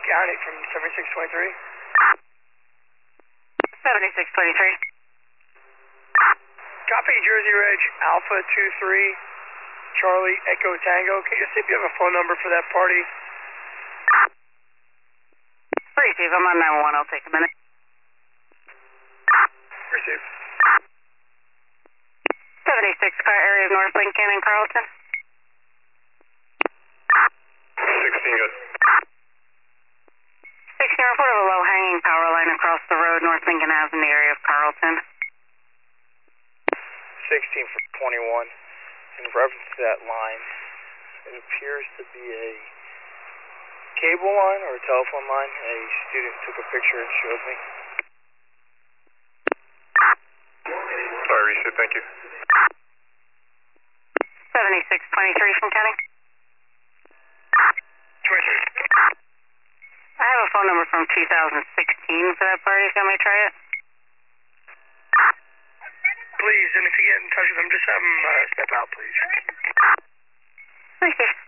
County from 7623. 7623. Copy Jersey Ridge, Alpha 23, Charlie Echo Tango. Can you see if you have a phone number for that party? Receive, I'm on 911, I'll take a minute. Receive. 76 car area of North Lincoln and Carlton. 16 good. 16 report of a low hanging power line across the road, North Lincoln Ave in the area of Carlton. 16 for 21. In reference to that line, it appears to be a cable line or a telephone line. A student took a picture and showed me. Sorry, Reset, thank you. 7623 from County. 23. I have a phone number from 2016 for that party, if you want me to try it. Please, and if you get in touch with them, just have them step out, please. Receive.